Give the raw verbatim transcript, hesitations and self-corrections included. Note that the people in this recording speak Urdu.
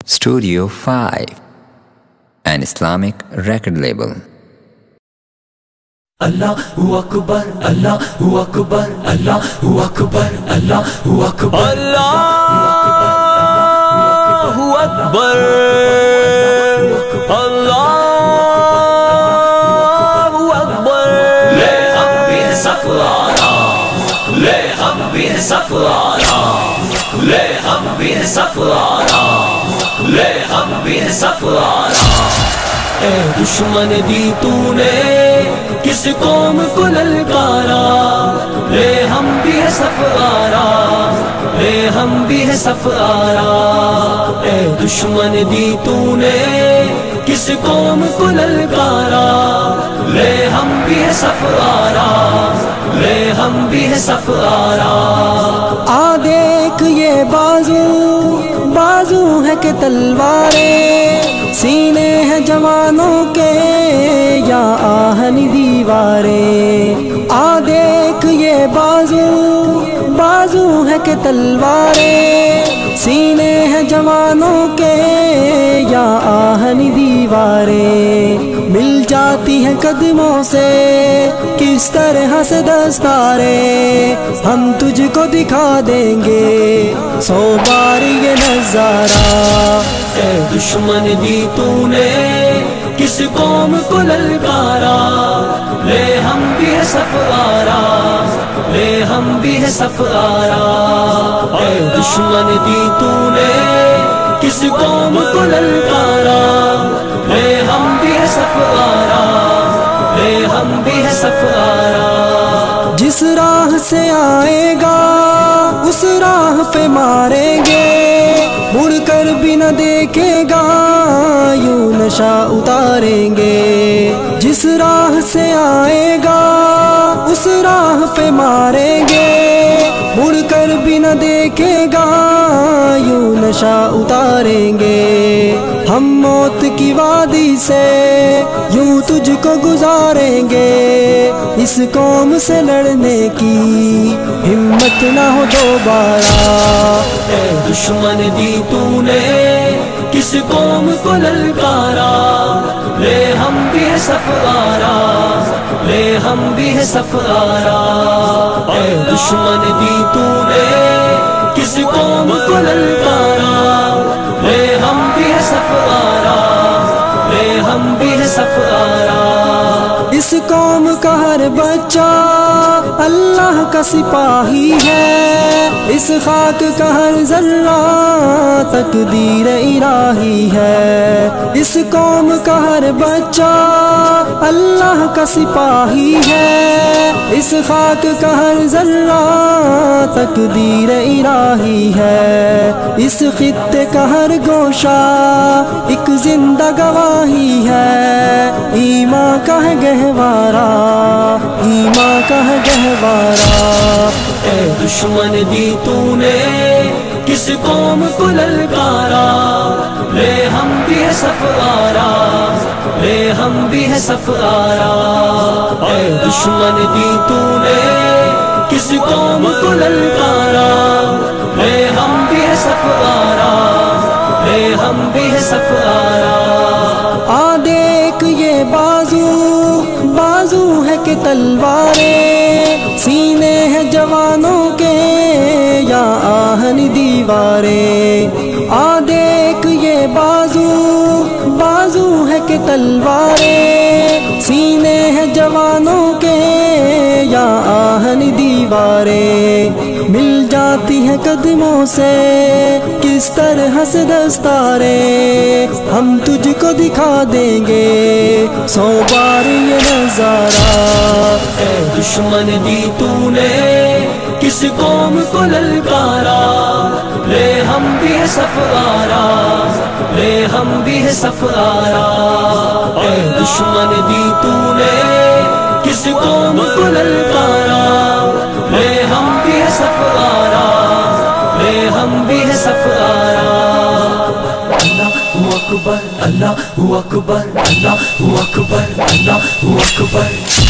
Studio five, an Islamic record label. Allahu Akbar, Allahu Akbar, Allahu Akbar, Allahu Akbar, Allahu Akbar, Allahu Akbar. Le hum bhi safara, le hum bhi safara, le hum bhi safara, le hum bhi safara. اے دشمن دی تو نے کس قوم کو للکارا، لے ہم بھی ہے سفارا، لے ہم بھی ہے سفارا. اے دشمن دی تو نے کس قوم کو للکارا، لے ہم بھی ہے سفارا، لے ہم بھی ہے سفارا. آ دیکھ یہ بازو بازو ہے کہ تلواریں، سینے ہیں جوانوں کے یا آہنی دیواریں. آ دیکھ یہ بازو بازو ہے کہ تلواریں، سینے ہیں جوانوں کے یا آہنی دیواریں. مل جاتی ہیں قدموں سے کس طرح سے دستاریں، ہم تجھ کو دکھا دیں گے سو بار یہ نظارہ. اے دشمن دی تو نے کس قوم کو للکارا، لے ہم بھی ہے سفارا، لے ہم بھی ہے سفارا. اے دشمن دی تو نے کس قوم کو للکارا، لے ہم بھی ہے سفارا، لے ہم بھی ہے سفارا. جس راہ سے آئے گا اس راہ پہ ماریں گے، مڑ کر بھی نہ دیکھے گا یوں نشہ اتاریں گے. جس راہ سے آئے گا اس راہ پہ ماریں گے، مڑ کر بھی نہ دیکھے گا یوں نشہ اتاریں گے. ہم موت کی وادی سے یوں تجھ کو گزاریں گے، اس قوم سے لڑنے کی ہمت نہ ہو دوبارہ. اے دشمن دی تو نے کس قوم کو للکارا، لے ہم بھی ہے سفارا، لے ہم بھی ہے سفارا. اے دشمن دی تو نے کس قوم کو للکارا، لے ہم بھی ہے سفارا، لے ہم بھی ہے سفارا. اس قوم کا ہر بچہ اللہ کا سپاہی ہے، اس خاک کا ہر ذرہ تقدیر الہی ہے. اس قوم کا ہر بچہ اللہ کا سپاہی ہے، اس خاک کا ہر ذرہ تقدیر الہی ہے. اس خطے کا ہر گوشہ ایک زندہ گواہی ہے، ایمان کا ہے گہوارہ، ایمان کا ہے گہوارہ. اے دشمن دی تو نے کس قوم کو للکارا، لے ہم بھی ہے سفارا، لے ہم بھی ہے سفارا. اے دشمن دی تو نے کس قوم کو للکارا، لے ہم بھی ہے سفارا، لے ہم بھی ہے سفارا. آ دیکھ یہ بازو بازو ہے کہ تلواریں، سینے ہیں جوانوں کے یا آہنی دیواریں. آ دیکھ یہ بازو بازو ہے کہ تلواریں، سینے ہیں جوانوں کے یا آہنی دیواریں. مل جاتی ہیں قدموں سے کس طرح سے دستاریں، ہم تجھ کو دکھا دیں گے سو بار یہ نظارہ. اے دشمن دی تو نے کس قوم کو للکارا، لے ہم بھی ہے سفارا، لے ہم بھی ہے سفارا. اے دشمن دی تو نے کس قوم کو للکارا، لے ہم بھی ہے سفارا، لے ہم بھی ہے سفارا. اللہ اکبر، اللہ اکبر، اللہ اکبر، اللہ اکبر.